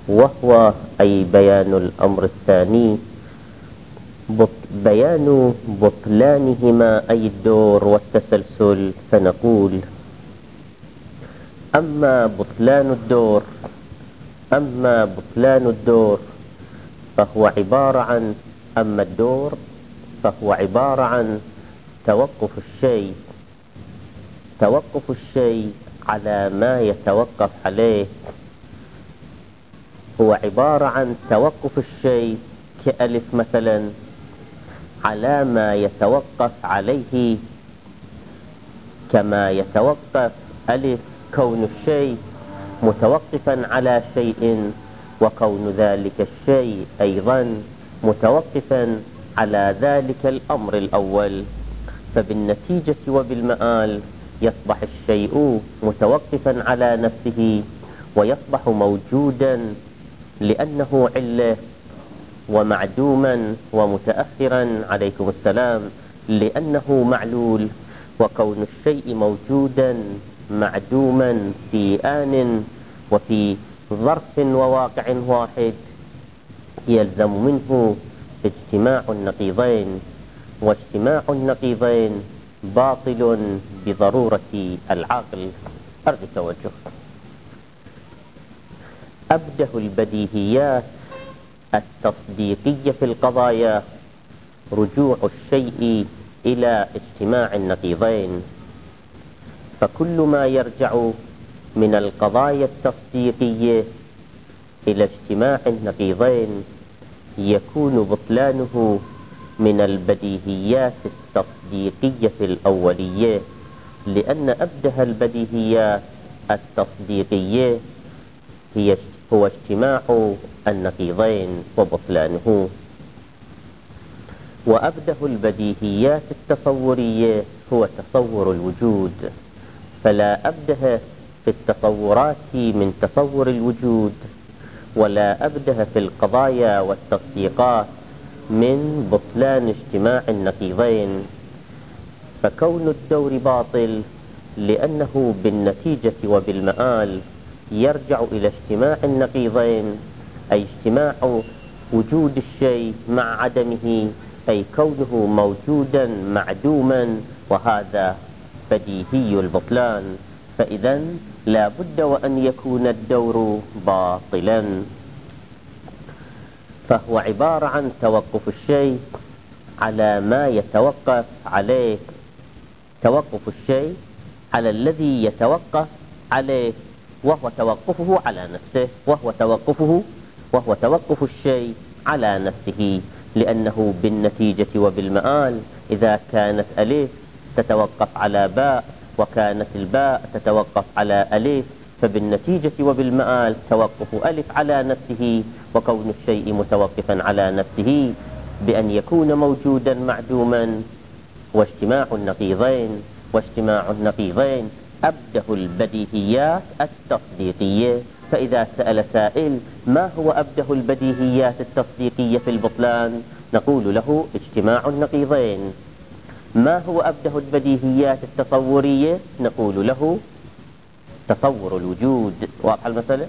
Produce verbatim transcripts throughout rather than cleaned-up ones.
وهو أي بيان الأمر الثاني بيان بطلانهما أي الدور والتسلسل. فنقول أما بطلان الدور أما بطلان الدور فهو عبارة عن أما الدور فهو عبارة عن توقف الشيء توقف الشيء على ما يتوقف عليه. هو عبارة عن توقف الشيء كألف مثلا على ما يتوقف عليه، كما يتوقف ألف كون الشيء متوقفا على شيء، وكون ذلك الشيء أيضا متوقفا على ذلك الأمر الأول. فبالنتيجة وبالمآل يصبح الشيء متوقفا على نفسه ويصبح موجودا لأنه علة، ومعدوما ومتأخرا عليكم السلام لأنه معلول. وكون الشيء موجودا معدوما في آن وفي ظرف وواقع واحد يلزم منه اجتماع النقيضين، واجتماع النقيضين باطل بضرورة العقل. أرجو التوجه. أبده البديهيات التصديقية في القضايا رجوع الشيء إلى اجتماع النقيضين، فكل ما يرجع من القضايا التصديقية إلى اجتماع النقيضين يكون بطلانه من البديهيات التصديقية الأولية، لأن أبده البديهيات التصديقية هي هو اجتماع النقيضين وبطلانه. وأبده البديهيات التصورية هو تصور الوجود، فلا أبده في التصورات من تصور الوجود، ولا أبده في القضايا والتصديقات من بطلان اجتماع النقيضين. فكون الدور باطل لأنه بالنتيجة وبالمآل يرجع إلى اجتماع النقيضين، أي اجتماع وجود الشيء مع عدمه، أي كونه موجودا معدوما، وهذا بديهي البطلان. فإذا لا بد وأن يكون الدور باطلا. فهو عبارة عن توقف الشيء على ما يتوقف عليه، توقف الشيء على الذي يتوقف عليه، وهو توقفه على نفسه، وهو توقفه وهو توقف الشيء على نفسه، لأنه بالنتيجة وبالمآل إذا كانت ألف تتوقف على باء، وكانت الباء تتوقف على ألف، فبالنتيجة وبالمآل توقف ألف على نفسه، وكون الشيء متوقفا على نفسه بأن يكون موجودا معدوما، واجتماع النقيضين واجتماع النقيضين أبده البديهيات التصديقية. فإذا سأل سائل ما هو أبده البديهيات التصديقية في البطلان، نقول له اجتماع النقيضين. ما هو أبده البديهيات التصورية، نقول له تصور الوجود. واضح المسألة؟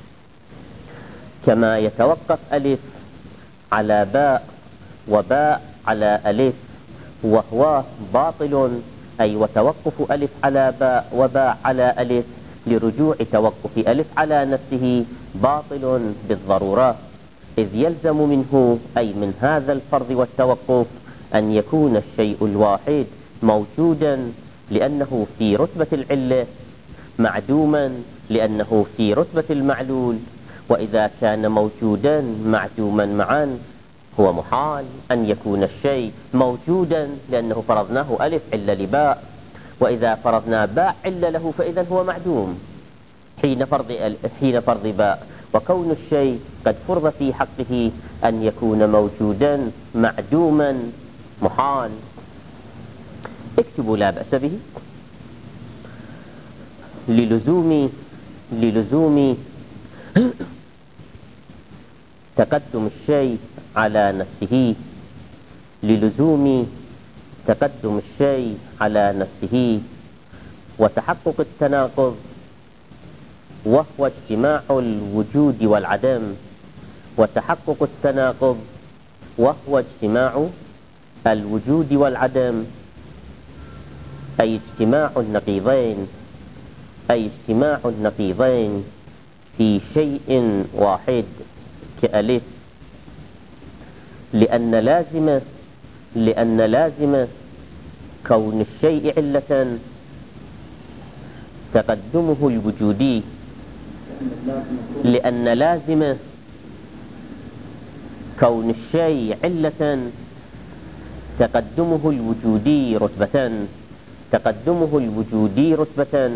كما يتوقف ألف على باء وباء على ألف وهو باطل، أي وتوقف ألف على باء وباء على ألف لرجوع توقف ألف على نفسه باطل بالضرورة، إذ يلزم منه أي من هذا الفرض والتوقف أن يكون الشيء الواحد موجودا لأنه في رتبة العلة، معدوما لأنه في رتبة المعلول. وإذا كان موجودا معدوما معا هو محال أن يكون الشيء موجودا، لأنه فرضناه ألف علة لباء، وإذا فرضنا باء علة له فإذا هو معدوم حين فرض حين فرض باء. وكون الشيء قد فرض في حقه أن يكون موجودا معدوما محال. اكتبوا لا بأس به. للزوم للزوم تقدم الشيء على نفسه للزوم تقدم الشيء على نفسه وتحقق التناقض وهو اجتماع الوجود والعدم، وتحقق التناقض وهو اجتماع الوجود والعدم، أي اجتماع النقيضين أي اجتماع النقيضين في شيء واحد كألف، لأن لازمه لأن لازمه كون الشيء علة تقدمه الوجودي لأن لازمه كون الشيء علة تقدمه الوجودي رتبة تقدمه الوجودي رتبة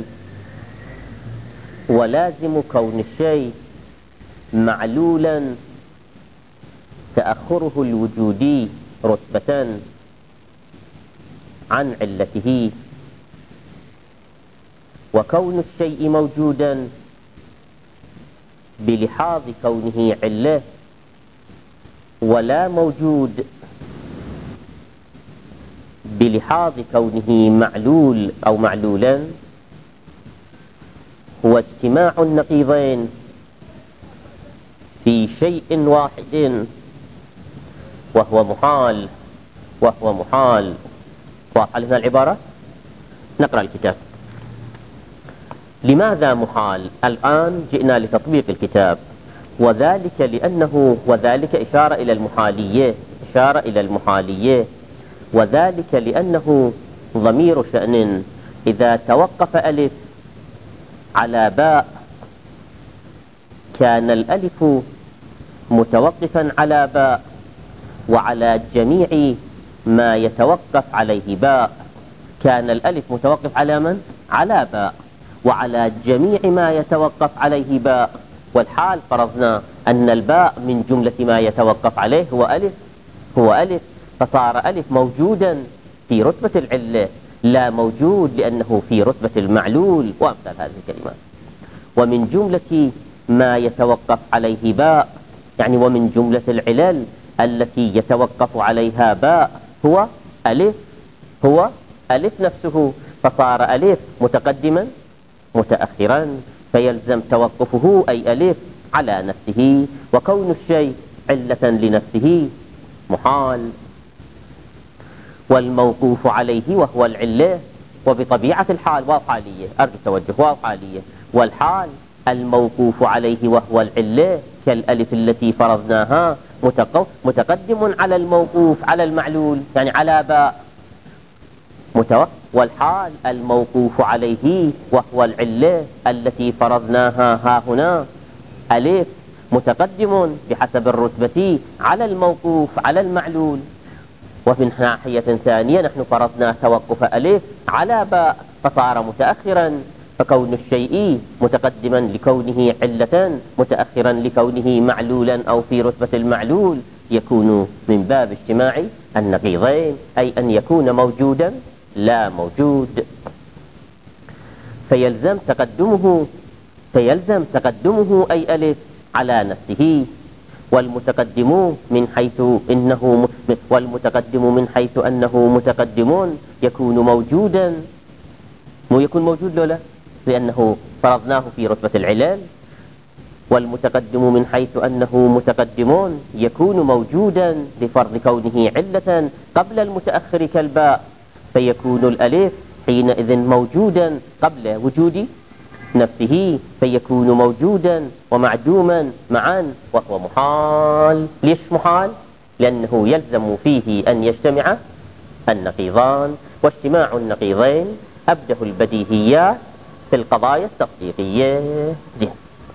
ولازم كون الشيء معلولا تأخره الوجودي رتبة عن علته، وكون الشيء موجودا بلحاظ كونه علة ولا موجود بلحاظ كونه معلول أو معلولا هو اجتماع النقيضين في شيء واحد وهو محال وهو محال واضح هنا العبارة؟ نقرأ الكتاب. لماذا محال؟ الآن جئنا لتطبيق الكتاب، وذلك لأنه وذلك إشارة إلى المحالية إشارة إلى المحالية وذلك لأنه ضمير شأن إذا توقف ألف على باء كان الألف متوقفا على باء وعلى جميع ما يتوقف عليه باء كان الألف متوقف على من؟ على باء وعلى جميع ما يتوقف عليه باء، والحال فرضنا أن الباء من جملة ما يتوقف عليه هو ألف هو ألف فصار ألف موجودا في رتبة العلة لا موجود لأنه في رتبة المعلول وأمثال هذه الكلمات. ومن جملة ما يتوقف عليه باء يعني ومن جملة العلل التي يتوقف عليها باء هو ألف هو ألف نفسه، فصار ألف متقدما متأخرا فيلزم توقفه أي ألف على نفسه، وكون الشيء علة لنفسه محال. والموقوف عليه وهو العلة وبطبيعة الحال واو حالية أرجو التوجه واو حالية والحال الموقوف عليه وهو العلة كالألف التي فرضناها متقدم على الموقوف على المعلول يعني على باء متوقف، والحال الموقوف عليه وهو العلة التي فرضناها ها هنا ألف متقدم بحسب الرتبة على الموقوف على المعلول. ومن ناحية ثانية نحن فرضنا توقف ألف على باء فصار متأخرا، فكون الشيء متقدما لكونه علة متأخرا لكونه معلولا أو في رتبة المعلول يكون من باب اجتماع النقيضين أي أن يكون موجودا لا موجود، فيلزم تقدمه فيلزم تقدمه أي ألف على نفسه، والمتقدم من حيث إنه والمتقدم من حيث أنه متقدم يكون موجودا مو يكون موجود لولا لأنه فرضناه في رتبة العلل، والمتقدم من حيث أنه متقدم يكون موجودا لفرض كونه علة قبل المتأخر كالباء، فيكون الألف حينئذ موجودا قبل وجود نفسه فيكون موجودا ومعدوما معا وهو محال. ليش محال؟ لأنه يلزم فيه أن يجتمع النقيضان، واجتماع النقيضين أبده البديهيات في القضايا التصديقية. زين.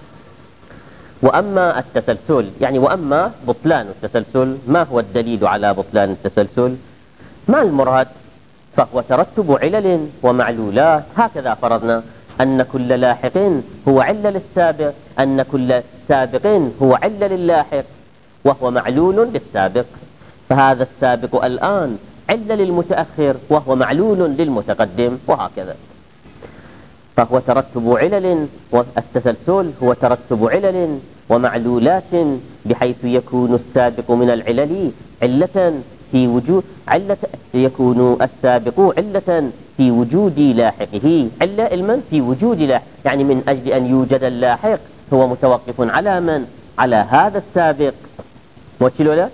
وأما التسلسل يعني وأما بطلان التسلسل ما هو الدليل على بطلان التسلسل؟ ما المراد؟ فهو ترتب علل ومعلولات، هكذا فرضنا أن كل لاحق هو علة للسابق أن كل سابق هو علة للاحق وهو معلول للسابق، فهذا السابق الآن علة للمتأخر وهو معلول للمتقدم وهكذا. فهو ترتب علل والتسلسل هو ترتب علل ومعلولات بحيث يكون السابق من العلل علة في وجود علة يكون السابق علة في وجود لاحقه. علة المن في وجود لاحق، يعني من أجل أن يوجد اللاحق هو متوقف على من؟ على هذا السابق. موكلوا له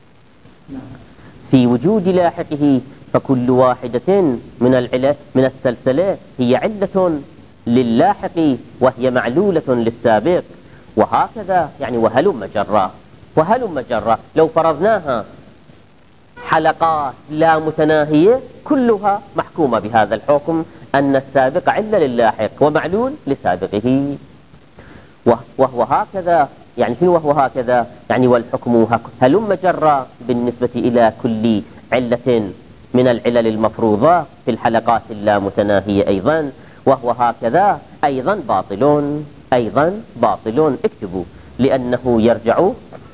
في وجود لاحقه، فكل واحدة من العلة من السلسلة هي علة للاحق وهي معلولة للسابق، وهكذا يعني وهلم جرا وهلم جرا. لو فرضناها حلقات لا متناهية كلها محكومة بهذا الحكم أن السابق علة للاحق ومعلول لسابقه، وهو هكذا. يعني شنو وهو هكذا؟ يعني والحكم هلم جرا بالنسبة إلى كل علة من العلل المفروضة في الحلقات اللامتناهية أيضا، وهو هكذا أيضا باطلون أيضا باطلون. اكتبوا لأنه يرجع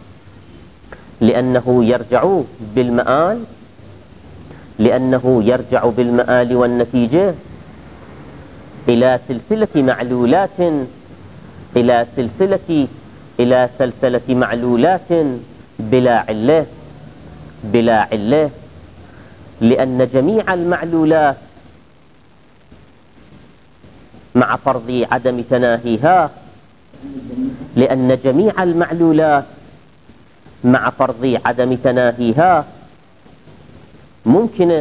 لأنه يرجع بالمآل لأنه يرجع بالمآل والنتيجة إلى سلسلة معلولات إلى سلسلة إلى سلسلة معلولات بلا علة بلا علة لأن جميع المعلولات مع فرض عدم تناهيها لأن جميع المعلولات مع فرض عدم تناهيها ممكنة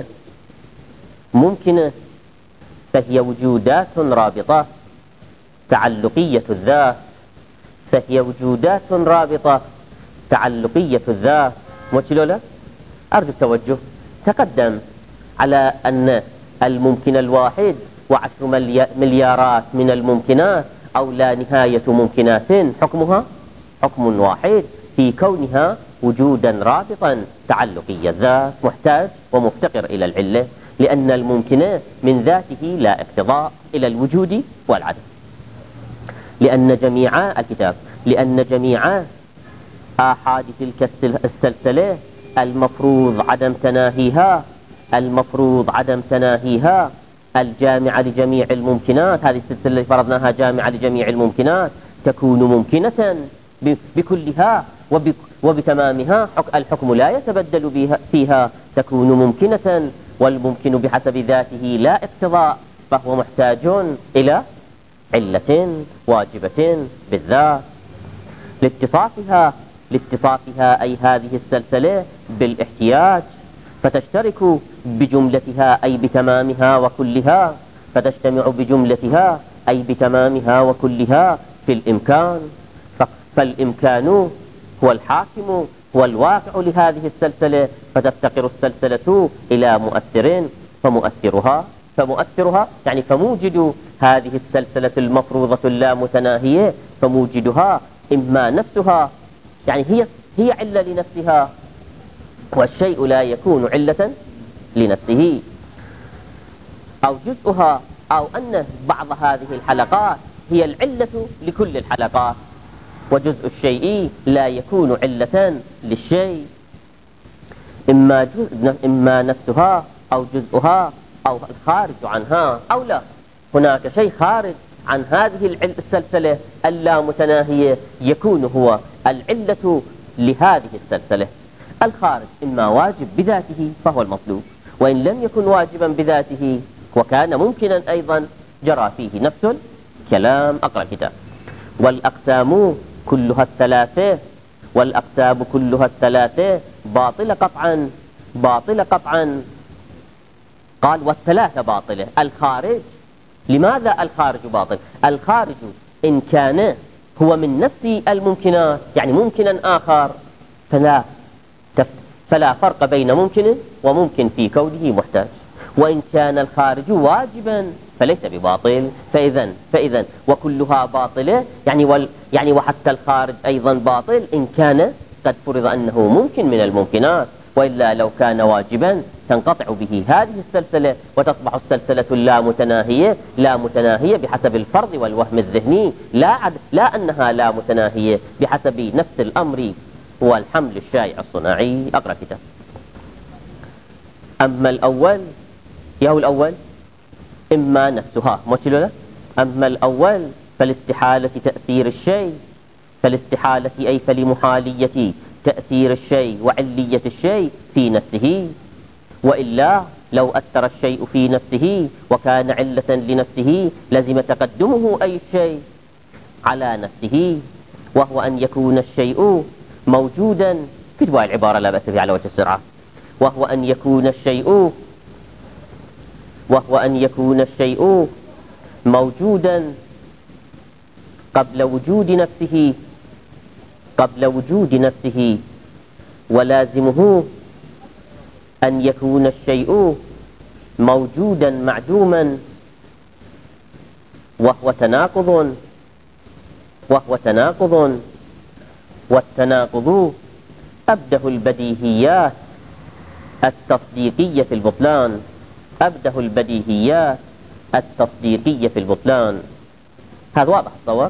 ممكنة فهي وجودات رابطة تعلقية الذات فهي وجودات رابطة تعلقية الذات. موكلوا له أرجو التوجه. تقدم على أن الممكن الواحد وعشر مليارات من الممكنات أو لا نهاية ممكنات حكمها حكم واحد في كونها وجودا رابطا تعلقي الذات محتاج ومفتقر إلى العلة، لأن الممكن من ذاته لا اقتضاء إلى الوجود والعدم. لأن جميع الكتاب لأن جميع آحاد تلك السلسلة المفروض عدم تناهيها المفروض عدم تناهيها الجامعة لجميع الممكنات. هذه السلسلة اللي فرضناها جامعة لجميع الممكنات تكون ممكنة بكلها وبتمامها. الحكم لا يتبدل فيها، تكون ممكنة، والممكن بحسب ذاته لا اقتضاء، فهو محتاج إلى علة واجبة بالذات لاتصافها لاتصافها أي هذه السلسلة بالاحتياج، فتشترك بجملتها أي بتمامها وكلها فتجتمع بجملتها أي بتمامها وكلها في الإمكان. فالإمكان هو الحاكم هو الواقع لهذه السلسلة، فتفتقر السلسلة إلى مؤثر فمؤثرها فمؤثرها يعني فموجد هذه السلسلة المفروضة اللامتناهية فموجدها إما نفسها، يعني هي هي علة لنفسها، والشيء لا يكون علة لنفسه، أو جزءها، أو أن بعض هذه الحلقات هي العلة لكل الحلقات، وجزء الشيء لا يكون علة للشيء، إما جزء إما نفسها أو جزءها أو الخارج عنها أو لا. هناك شيء خارج عن هذه السلسلة اللامتناهية يكون هو العلة لهذه السلسلة. الخارج إما واجب بذاته فهو المطلوب، وإن لم يكن واجبا بذاته وكان ممكنا أيضا جرى فيه نفس الكلام. أقرأ كتاب. والأقسام كلها الثلاثة والأقسام كلها الثلاثة باطلة قطعا باطلة قطعا قال والثلاثة باطلة. الخارج، لماذا الخارج باطل؟ الخارج إن كان هو من نفس الممكنات يعني ممكنا آخر فلا فلا فرق بين ممكن وممكن في كونه محتاج، وإن كان الخارج واجبا فليس بباطل. فإذا فإذا وكلها باطلة يعني وال يعني وحتى الخارج أيضا باطل إن كان قد فرض أنه ممكن من الممكنات، وإلا لو كان واجبا تنقطع به هذه السلسلة وتصبح السلسلة لا متناهية لا متناهية بحسب الفرض والوهم الذهني، لا عد لا أنها لا متناهية بحسب نفس الأمر هو الحمل الشائع الصناعي. أقرأ كتاب. أما الأول يهو الأول إما نفسها مثل أما الأول فالاستحالة تأثير الشيء فالاستحالة أي فلمحالية تأثير الشيء وعلية الشيء في نفسه، وإلا لو أثر الشيء في نفسه وكان علة لنفسه لزم تقدمه أي الشيء على نفسه، وهو أن يكون الشيء موجودا في دواء العبارة لا بأس بها على وجه السرعة، وهو أن يكون الشيء وهو أن يكون الشيء موجودا قبل وجود نفسه قبل وجود نفسه ولازمه أن يكون الشيء موجودا معدوما، وهو تناقض وهو تناقض والتناقض أبده البديهيات التصديقية في البطلان أبده البديهيات التصديقية في البطلان. هذا واضح الصور،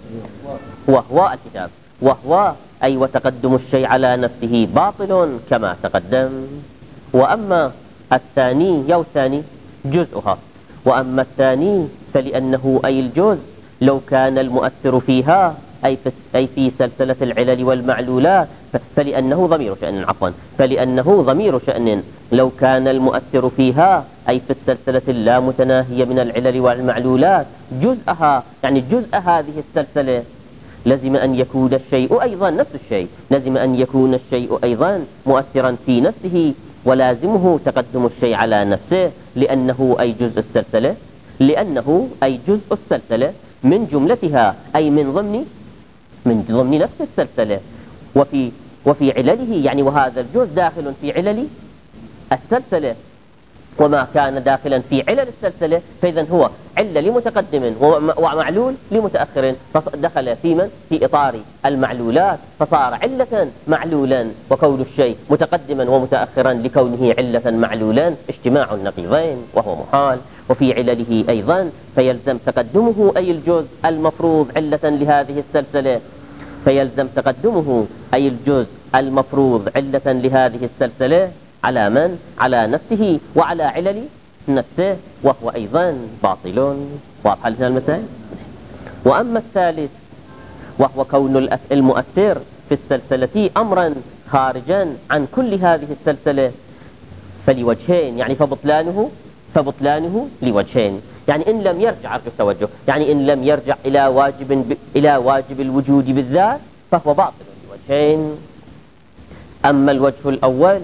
وهو الكتاب، وهو أي وتقدم الشيء على نفسه باطل كما تقدم. وأما الثاني يو الثاني جزءها، وأما الثاني فلأنه أي الجزء لو كان المؤثر فيها أي في, أي في سلسلة العلل والمعلولات فلأنه ضمير شأن عفوا فلأنه ضمير شأن لو كان المؤثر فيها أي في السلسلة اللامتناهية من العلل والمعلولات جزءها، يعني جزء هذه السلسلة، لزم أن يكون الشيء أيضا نفس الشيء لزم أن يكون الشيء أيضا مؤثرا في نفسه، ولازمه تقدم الشيء على نفسه لأنه أي جزء السلسلة لأنه أي جزء السلسلة من جملتها أي من ضمن من ضمن نفس السلسلة، وفي وفي علله، يعني وهذا الجزء داخل في علل السلسلة، وما كان داخلا في علل السلسلة فإذا هو علة لمتقدم ومعلول لمتأخر، فدخل في من في إطار المعلولات فصار علة معلولا، وكون الشيء متقدما ومتأخرا لكونه علة معلولا اجتماع النقيضين وهو محال. وفي علله أيضا فيلزم تقدمه أي الجزء المفروض علة لهذه السلسلة فيلزم تقدمه أي الجزء المفروض علة لهذه السلسلة على من؟ على نفسه وعلى علل نفسه، وهو أيضا باطل. واضح لنا المسائل؟ وأما الثالث وهو كون المؤثر في السلسلة أمرا خارجا عن كل هذه السلسلة فلوجهين، يعني فبطلانه فبطلانه لوجهين، يعني إن لم يرجع أرجو التوجه يعني إن لم يرجع إلى واجب ب... إلى واجب الوجود بالذات فهو باطل لوجهين. أما الوجه الأول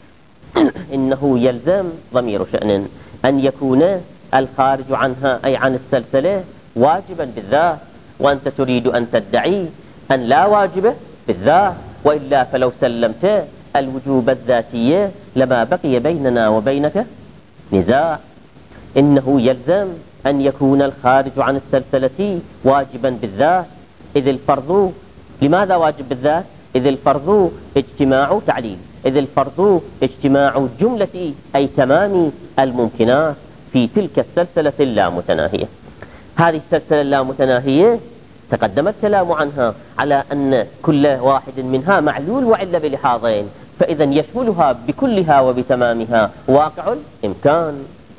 إنه يلزم ضمير شأن أن يكون الخارج عنها أي عن السلسلة واجبا بالذات، وأنت تريد أن تدعي أن لا واجب بالذات، وإلا فلو سلمت الوجوب الذاتية لما بقي بيننا وبينك نزاع. إنه يلزم أن يكون الخارج عن السلسلة واجبا بالذات، إذ الفرض لماذا واجب بالذات؟ إذ الفرض اجتماع تعليل إذ الفرض اجتماع جملة أي تمام الممكنات في تلك السلسلة اللامتناهية. هذه السلسلة اللامتناهية تقدم الكلام عنها على أن كل واحد منها معلول وعلة بلحاظين، فإذا يشملها بكلها وبتمامها واقع الإمكان.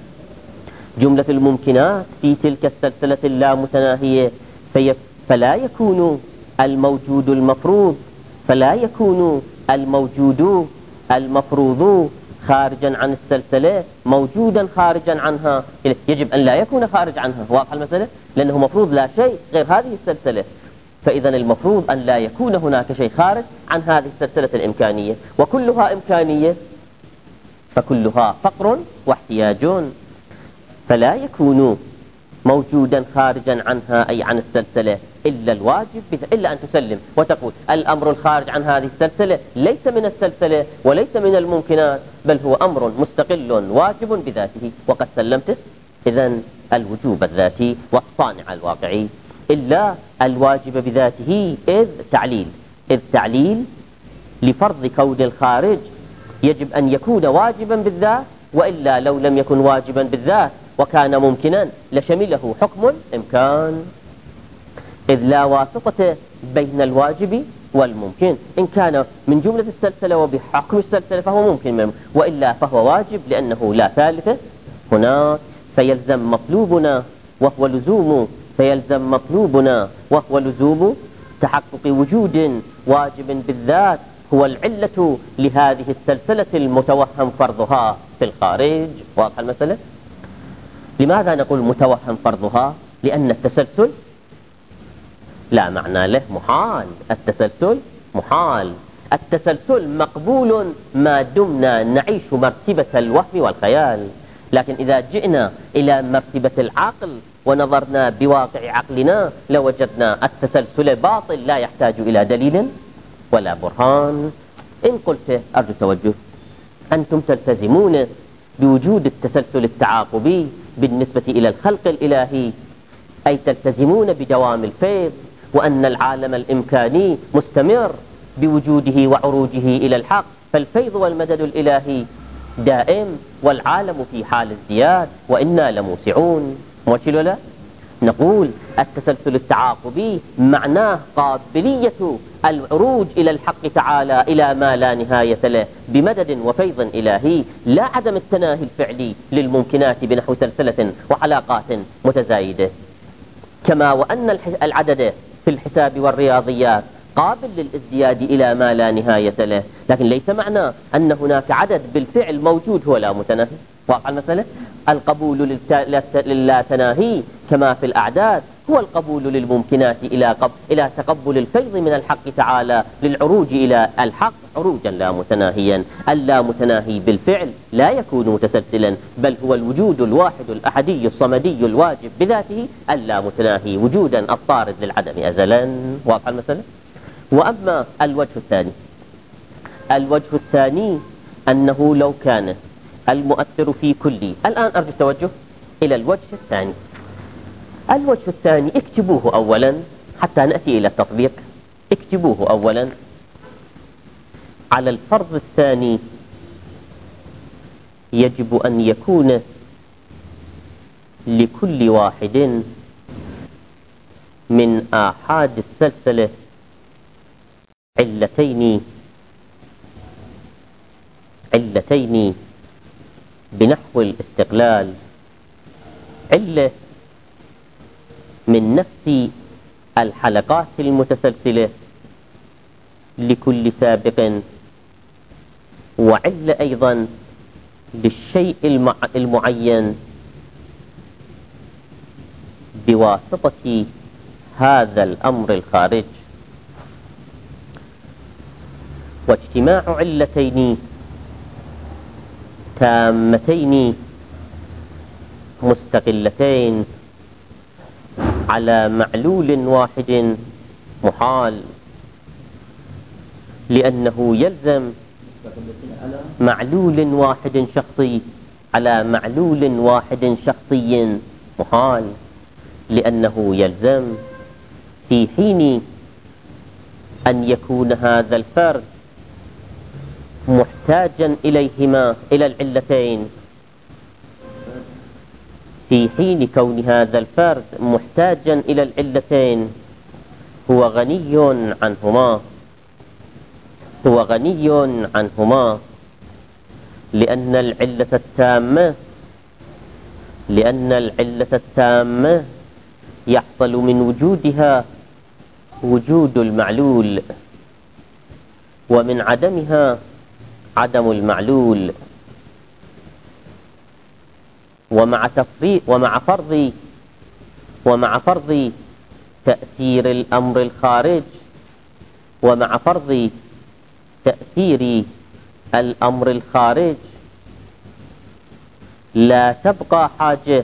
جملة الممكنات في تلك السلسلة اللامتناهية فلا يكون الموجود المفروض فلا يكون الموجود المفروض خارجا عن السلسلة موجودا خارجا عنها، يجب أن لا يكون خارج عنها. واضح المسألة؟ لأنه مفروض لا شيء غير هذه السلسلة، فإذا المفروض أن لا يكون هناك شيء خارج عن هذه السلسلة الإمكانية، وكلها إمكانية فكلها فقر واحتياج، فلا يكون موجودا خارجا عنها أي عن السلسلة إلا الواجب إلا أن تسلم وتقول الأمر الخارج عن هذه السلسلة ليس من السلسلة وليس من الممكنات، بل هو أمر مستقل واجب بذاته، وقد سلمته إذن الوجوب الذاتي والصانع الواقعي، إلا الواجب بذاته إذ تعليل إذ تعليل لفرض كون الخارج يجب أن يكون واجبا بالذات، وإلا لو لم يكن واجبا بالذات وكان ممكنا لشمله حكم الإمكان، إذ لا واسطة بين الواجب والممكن. إن كان من جملة السلسلة وبحكم السلسلة فهو ممكن، وإلا فهو واجب لأنه لا ثالث هناك. فيلزم مطلوبنا وهو لزوم فيلزم مطلوبنا وهو لزوم تحقق وجود واجب بالذات هو العلة لهذه السلسلة المتوهم فرضها في الخارج. واضح المسألة؟ لماذا نقول متوهم فرضها؟ لأن التسلسل لا معنى له، محال. التسلسل محال. التسلسل مقبول ما دمنا نعيش مرتبة الوهم والخيال، لكن إذا جئنا إلى مرتبة العقل ونظرنا بواقع عقلنا لوجدنا التسلسل باطل لا يحتاج إلى دليل ولا برهان. إن قلت أرجو توجه، أنتم تلتزمون بوجود التسلسل التعاقبي بالنسبة إلى الخلق الإلهي، أي تلتزمون بدوام الفيض وأن العالم الإمكاني مستمر بوجوده وعروجه إلى الحق، فالفيض والمدد الإلهي دائم والعالم في حال ازدياد وإنا لموسعون. موشل لا؟ نقول التسلسل التعاقبي معناه قابلية العروج إلى الحق تعالى إلى ما لا نهاية له بمدد وفيض إلهي، لا عدم التناهي الفعلي للممكنات بنحو سلسلة وحلاقات متزايدة. كما وأن العدد في الحساب والرياضيات قابل للازدياد إلى ما لا نهاية له، لكن ليس معنى أن هناك عدد بالفعل موجود هو لا متناهي. واقع المسألة؟ القبول للا تناهي كما في الأعداد هو القبول للممكنات إلى قبل إلى تقبل الفيض من الحق تعالى للعروج إلى الحق عروجا لا متناهيا. اللا متناهي بالفعل لا يكون متسلسلا، بل هو الوجود الواحد الأحدي الصمدي الواجب بذاته اللا متناهي وجودا الطارد للعدم أزلا. واضح المسألة؟ وأما الوجه الثاني، الوجه الثاني أنه لو كان المؤثر في كل، الآن أرجو التوجه إلى الوجه الثاني. الوجه الثاني اكتبوه أولا حتى نأتي إلى التطبيق. اكتبوه أولا. على الفرض الثاني يجب أن يكون لكل واحد من آحاد السلسلة علتين علتين بنحو الاستقلال، علة من نفس الحلقات المتسلسلة لكل سابق، وعلة أيضا للشيء المعين بواسطة هذا الأمر الخارج. واجتماع علتين تامتين مستقلتين على معلول واحد محال، لأنه يلزم معلول واحد شخصي على معلول واحد شخصي محال، لأنه يلزم في حين أن يكون هذا الفرد محتاجا إليهما إلى العلتين، في حين كون هذا الفرد محتاجا إلى العلتين هو غني عنهما هو غني عنهما لأن العلة التامة لأن العلة التامة يحصل من وجودها وجود المعلول، ومن عدمها عدم المعلول. ومع تفريق ومع فرض ومع فرض تأثير الأمر الخارج ومع فرض تأثير الأمر الخارج لا تبقى حاجة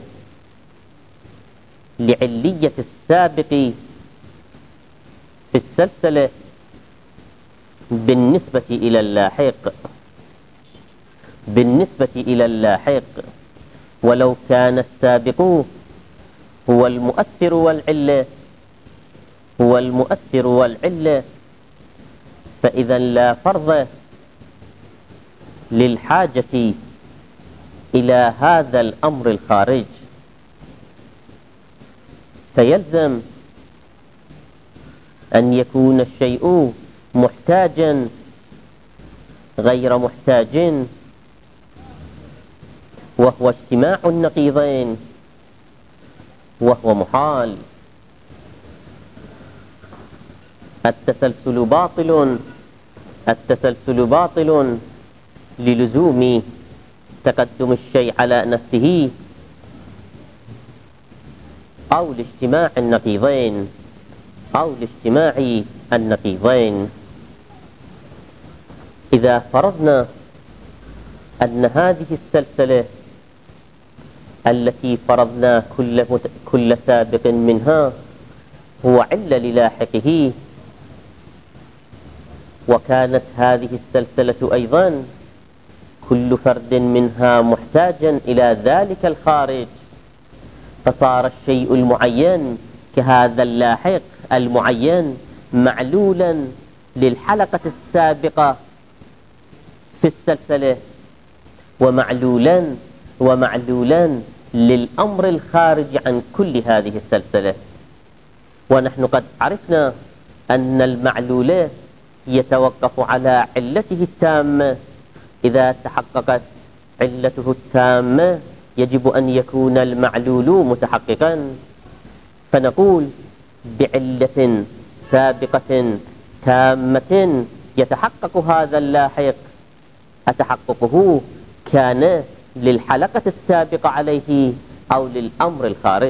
لعلية السابق في السلسلة بالنسبة إلى اللاحق بالنسبة إلى اللاحق ولو كان السابق هو المؤثر والعلة هو المؤثر والعلة فإذا لا فرض للحاجة إلى هذا الأمر الخارج، فيلزم أن يكون الشيء محتاجا غير محتاج، وهو اجتماع النقيضين وهو محال. التسلسل باطل التسلسل باطل للزوم تقدم الشيء على نفسه أو لاجتماع النقيضين أو لاجتماع النقيضين. إذا فرضنا أن هذه السلسلة التي فرضنا كل, مت... كل سابق منها هو علة للاحقه، وكانت هذه السلسلة أيضا كل فرد منها محتاجا إلى ذلك الخارج، فصار الشيء المعين كهذا اللاحق المعين معلولا للحلقة السابقة في السلسلة، ومعلولا ومعلولا للأمر الخارج عن كل هذه السلسلة. ونحن قد عرفنا أن المعلول يتوقف على علته التامة. إذا تحققت علته التامة يجب أن يكون المعلول متحققا، فنقول بعلة سابقة تامة يتحقق هذا اللاحق، أتحققه كان للحلقة السابقة عليه أو للأمر الخارج.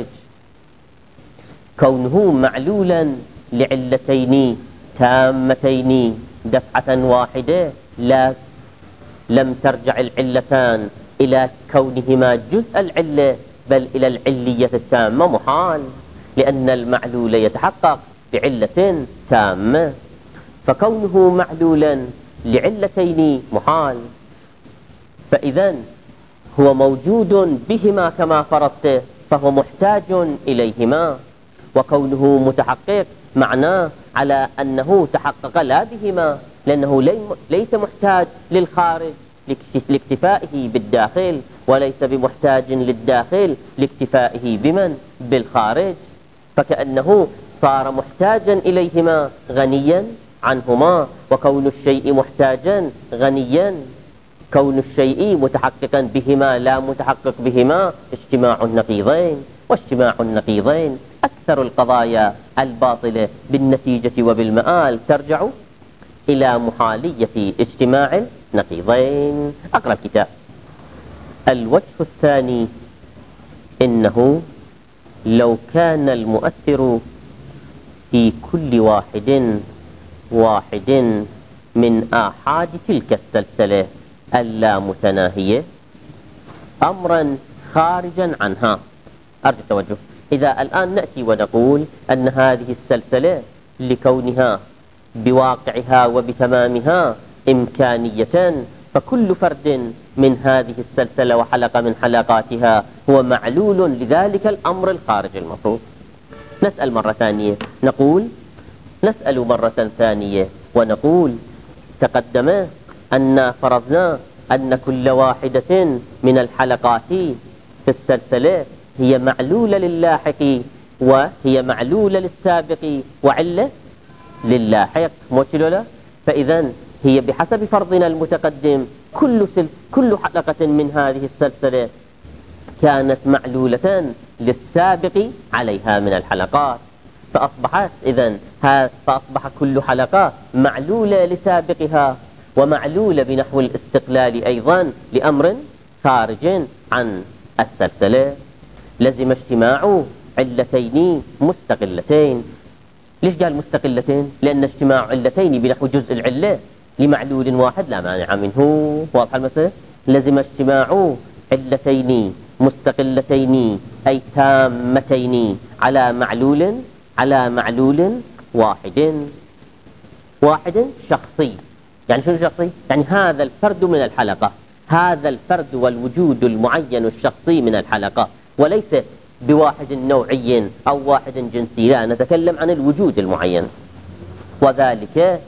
كونه معلولا لعلتين تامتين دفعة واحدة لا لم ترجع العلتان إلى كونهما جزء العلة بل إلى العلية التامة محال، لأن المعلول يتحقق بعلة تامة، فكونه معلولا لعلتين محال، فإذا هو موجود بهما كما فرضت فهو محتاج إليهما، وكونه متحقق معناه على أنه تحقق لا بهما، لأنه ليس محتاج للخارج لاكتفائه بالداخل، وليس بمحتاج للداخل لاكتفائه بمن؟ بالخارج، فكأنه صار محتاجا إليهما غنيا عنهما. وكون الشيء محتاجا غنيا، كون الشيء متحققا بهما لا متحقق بهما اجتماع النقيضين، واجتماع النقيضين أكثر القضايا الباطلة بالنتيجة وبالمآل ترجع إلى محالية اجتماع النقيضين. أقرأ الكتاب. الوجه الثاني إنه لو كان المؤثر في كل واحد واحد من آحاد تلك السلسلة اللامتناهية أمرا خارجا عنها. أرجو التوجه. إذا الآن نأتي ونقول أن هذه السلسلة لكونها بواقعها وبتمامها إمكانية، فكل فرد من هذه السلسلة وحلقة من حلقاتها هو معلول لذلك الأمر الخارج المفروض. نسأل مرة ثانية نقول نسأل مرة ثانية ونقول تقدم أن فرضنا أن كل واحدة من الحلقات في السلسلة هي معلولة للاحق، وهي معلولة للسابق، وعلة للاحق موتلولا. فإذا هي بحسب فرضنا المتقدم كل سل... كل حلقة من هذه السلسلة كانت معلولة للسابق عليها من الحلقات، فأصبحت إذن فأصبح كل حلقة معلولة لسابقها ومعلولة بنحو الاستقلال أيضا لأمر خارج عن السلسلة. لزم اجتماع علتين مستقلتين. ليش قال مستقلتين؟ لأن اجتماع علتين بنحو جزء العلة لمعلول واحد لا مانع منه. واضح المسألة؟ لزم اجتماع علتين مستقلتين أي تامتين على معلول على معلول واحد واحد شخصي. يعني شنو شخصي؟ يعني هذا الفرد من الحلقة، هذا الفرد والوجود المعين الشخصي من الحلقة، وليس بواحد نوعي أو واحد جنسي، لا نتكلم عن الوجود المعين. وذلك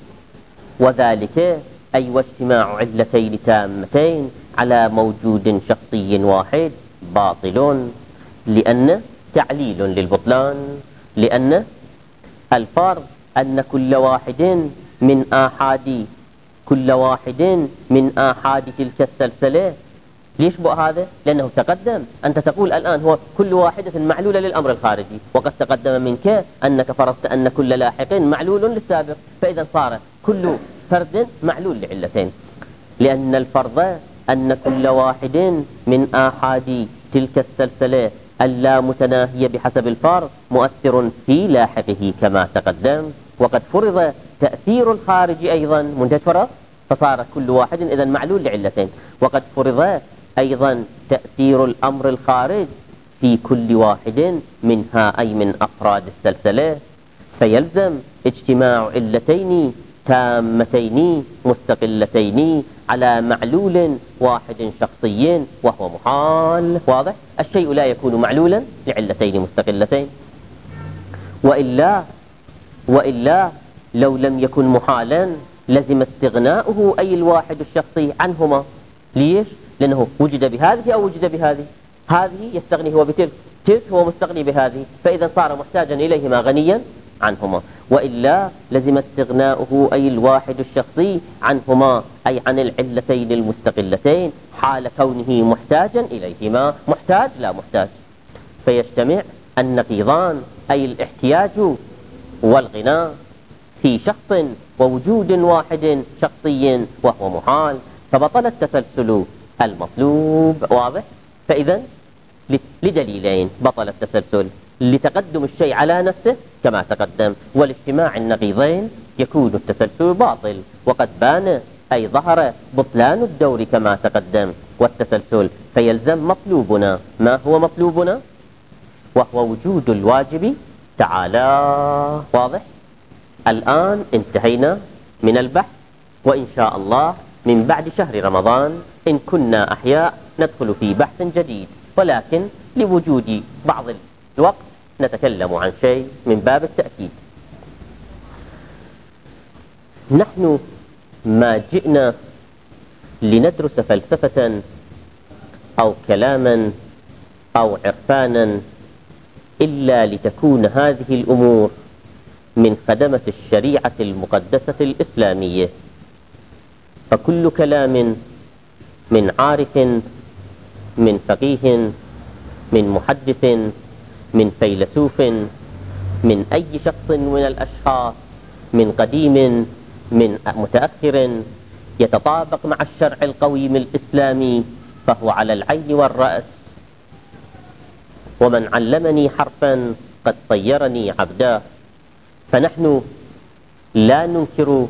وذلك أي واجتماع علتين تامتين على موجود شخصي واحد باطل، لأن تعليل للبطلان، لأن الفرض أن كل واحد من آحاد كل واحد من آحاد تلك السلسلة. ليش بقى هذا؟ لأنه تقدم أنت تقول الآن هو كل واحدة معلولة للأمر الخارجي، وقد تقدم منك أنك فرضت أن كل لاحق معلول للسابق، فإذا صار كل فرد معلول لعلتين، لأن الفرض أن كل واحد من آحاد تلك السلسلة اللامتناهية بحسب الفرض مؤثر في لاحقه كما تقدم. وقد فرض تأثير الخارج أيضا منتهى فرض، فصار كل واحد إذن معلول لعلتين. وقد فرض أيضا تأثير الأمر الخارج في كل واحد منها أي من أفراد السلسلة، فيلزم اجتماع علتين تامتين مستقلتين على معلول واحد شخصي وهو محال. واضح؟ الشيء لا يكون معلولا لعلتين مستقلتين، وإلا وإلا لو لم يكن محالا لزم استغناؤه أي الواحد الشخصي عنهما. ليش؟ لأنه وجد بهذه أو وجد بهذه، هذه يستغني هو بتلك، تلك هو مستغني بهذه، فإذا صار محتاجا إليهما غنيا عنهما. وإلا لزم استغناؤه أي الواحد الشخصي عنهما، أي عن العلتين المستقلتين، حال كونه محتاجا إليهما. محتاج لا محتاج، فيجتمع النقيضان أي الاحتياج والغناء في شخص ووجود واحد شخصي وهو محال، فبطل التسلسل المطلوب. واضح؟ فإذا لدليلين بطل التسلسل: لتقدم الشيء على نفسه كما تقدم، والاجتماع النقيضين يكون التسلسل باطل. وقد بان أي ظهر بطلان الدور كما تقدم والتسلسل، فيلزم مطلوبنا. ما هو مطلوبنا؟ وهو وجود الواجب تعالى. واضح؟ الآن انتهينا من البحث، وإن شاء الله من بعد شهر رمضان إن كنا أحياء ندخل في بحث جديد، ولكن لوجود بعض الوقت نتكلم عن شيء من باب التأكيد. نحن ما جئنا لندرس فلسفة أو كلاما أو عرفانا إلا لتكون هذه الأمور من خدمة الشريعة المقدسة الإسلامية. فكل كلام من عارف، من فقيه، من محدث، من فيلسوف، من أي شخص من الأشخاص، من قديم من متأخر، يتطابق مع الشرع القويم الإسلامي فهو على العين والرأس. ومن علمني حرفا قد صيرني عبدا. فنحن لا ننكر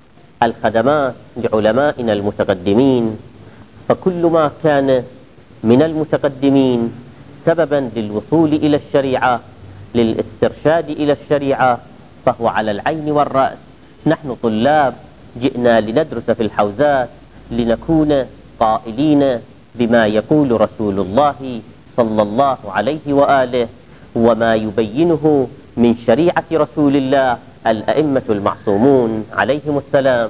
الخدمات لعلمائنا المتقدمين، فكل ما كان من المتقدمين سببا للوصول إلى الشريعة، للاسترشاد إلى الشريعة، فهو على العين والرأس. نحن طلاب جئنا لندرس في الحوزات لنكون قائلين بما يقول رسول الله صلى الله عليه وآله وما يبينه من شريعة رسول الله الأئمة المعصومون عليهم السلام.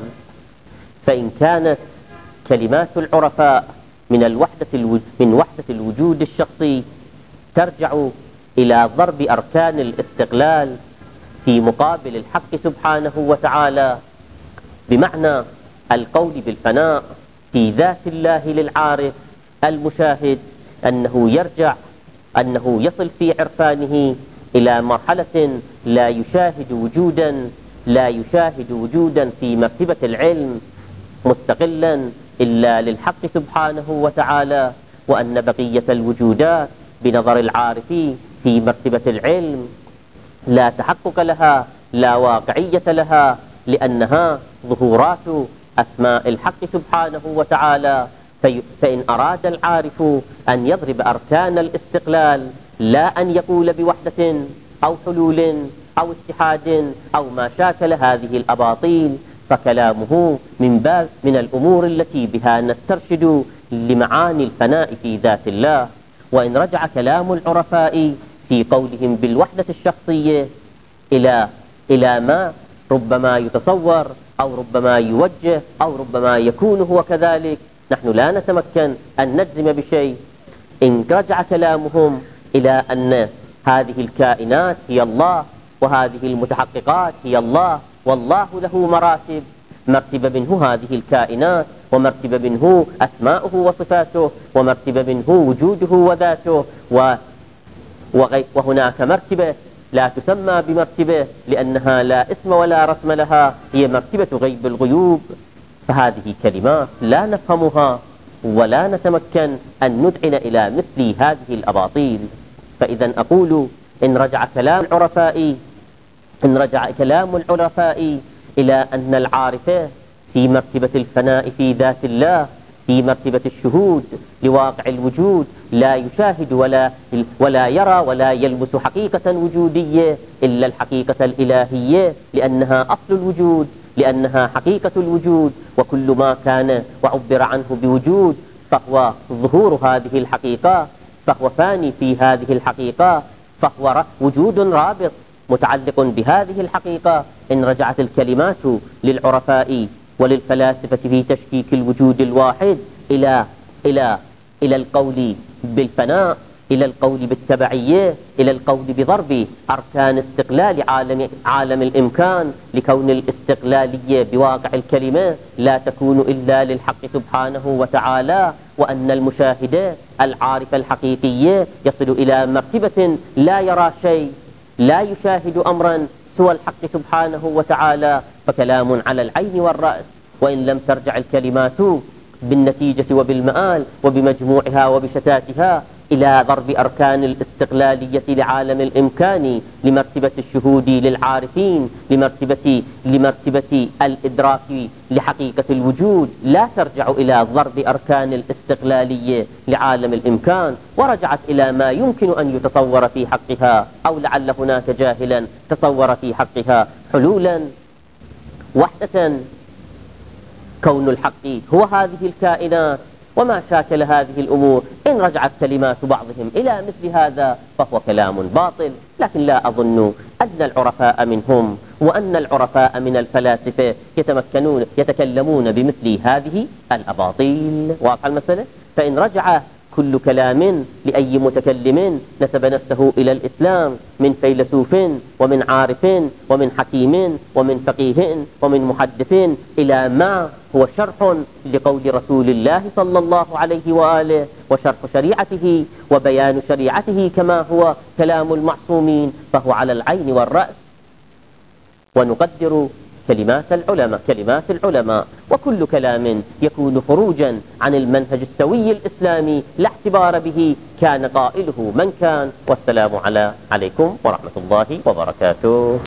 فإن كانت كلمات العرفاء من الوحدة الو... من وحدة الوجود الشخصي ترجع إلى ضرب أركان الاستقلال في مقابل الحق سبحانه وتعالى، بمعنى القول بالفناء في ذات الله للعارف المشاهد، أنه يرجع أنه يصل في عرفانه إلى مرحلة لا يشاهد وجودا لا يشاهد وجودا في مرتبة العلم مستقلا إلا للحق سبحانه وتعالى، وأن بقية الوجودات بنظر العارف في مرتبة العلم لا تحقق لها، لا واقعية لها، لأنها ظهورات أسماء الحق سبحانه وتعالى. فإن أراد العارف أن يضرب أركان الاستقلال، لا أن يقول بوحدة أو حلول أو اتحاد أو ما شاكل هذه الأباطيل، فكلامه من باب من الأمور التي بها نسترشد لمعاني الفناء في ذات الله. وإن رجع كلام العرفاء في قولهم بالوحدة الشخصية إلى إلى ما ربما يتصور أو ربما يوجه أو ربما يكون هو كذلك، نحن لا نتمكن أن نجزم بشيء. إن رجع كلامهم إلى أن هذه الكائنات هي الله وهذه المتحققات هي الله والله له مراتب، مرتبة منه هذه الكائنات، ومرتبة منه أسماؤه وصفاته، ومرتبة منه وجوده وذاته، و وهناك مرتبة لا تسمى بمرتبة لأنها لا اسم ولا رسم لها، هي مرتبة غيب الغيوب. فهذه كلمات لا نفهمها ولا نتمكن أن ندعن إلى مثل هذه الأباطيل. فإذا أقول إن رجع كلام العرفاء إن رجع كلام العرفاء إلى أن العارف في مرتبة الفناء في ذات الله، في مرتبة الشهود لواقع الوجود، لا يشاهد ولا ولا يرى ولا يلمس حقيقة وجودية إلا الحقيقة الإلهية، لأنها أصل الوجود، لأنها حقيقة الوجود. وكل ما كان وعبر عنه بوجود فهو ظهور هذه الحقيقة، فهو فاني في هذه الحقيقة، فهو وجود رابط متعلق بهذه الحقيقة. إن رجعت الكلمات للعرفاء وللفلاسفة في تشكيك الوجود الواحد إلى إلى إلى القول بالفناء، إلى القول بالتبعية، إلى القول بضرب أركان استقلال عالم عالم الإمكان، لكون الاستقلالية بواقع الكلمة لا تكون إلا للحق سبحانه وتعالى، وأن المشاهد العارف الحقيقي يصل إلى مرتبة لا يرى شيء، لا يشاهد أمرا سوى الحق سبحانه وتعالى، فكلام على العين والرأس. وإن لم ترجع الكلمات بالنتيجة وبالمآل وبمجموعها وبشتاتها إلى ضرب أركان الاستقلالية لعالم الإمكان، لمرتبة الشهود للعارفين، لمرتبة, لمرتبة الإدراك لحقيقة الوجود، لا ترجع إلى ضرب أركان الاستقلالية لعالم الإمكان، ورجعت إلى ما يمكن أن يتصور في حقها، أو لعل هناك جاهلا تصور في حقها حلولا وحدة. كون الحق هو هذه الكائنات وما شاكل هذه الأمور. إن رجعت كلمات بعضهم إلى مثل هذا فهو كلام باطل. لكن لا أظن أن العرفاء منهم وأن العرفاء من الفلاسفة يتمكنون يتكلمون بمثل هذه الأباطيل. واضح المسألة؟ فإن رجع كل كلام لأي متكلم نسب نفسه إلى الإسلام من فيلسوف ومن عارف ومن حكيم ومن فقيه ومن محدث إلى ما هو شرح لقول رسول الله صلى الله عليه وآله، وشرح شريعته وبيان شريعته كما هو كلام المعصومين، فهو على العين والرأس. ونقدر كلمات العلماء كلمات العلماء وكل كلام يكون خروجا عن المنهج السوي الإسلامي لا اعتبار به كان قائله من كان. والسلام على عليكم ورحمة الله وبركاته.